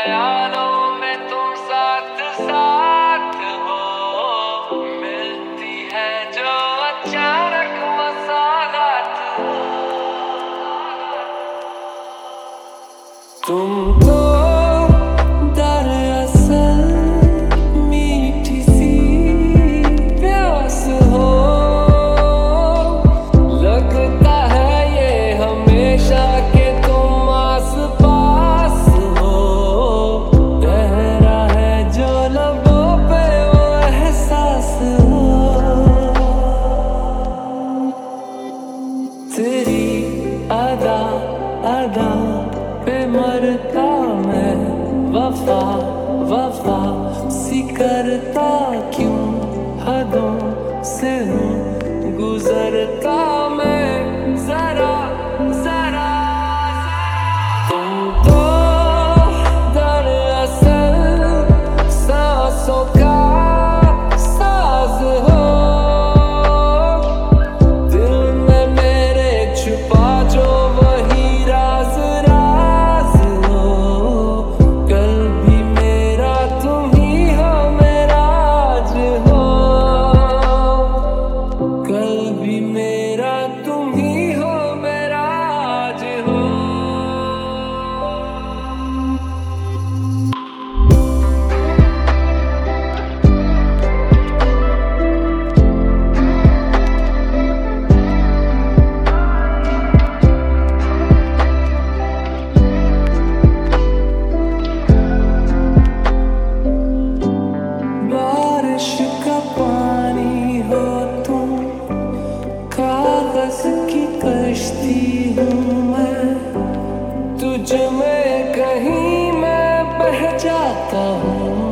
ख्यालों में तुम साथ साथ हो, मिलती है जो अचानक मसालात हो। तुम तो दरअसल मीठी सी प्यास हो, लगता है ये हमेशा के तुम आस पास हो। ठहरा है जो लबों पे वो एहसास हो, तेरी अदा अदा पे मरता मैं, वफा वफा सी करता क्यों, हदों से हूँ गुजरता मैं जरा जरा। तुम तो दरअसल सांसों का साज हो, दिल में मेरे छुपा जो वही राज राज हो। कल भी मेरा तुम ही हो, मेरा आज हो। कल भी मेरा तुम ही हो, मेरा आज हो। बारिश का पानी हो तुम, कागज की कश्ती हूँ मैं, तुझ में कहीं मैं बह जाता हूँ।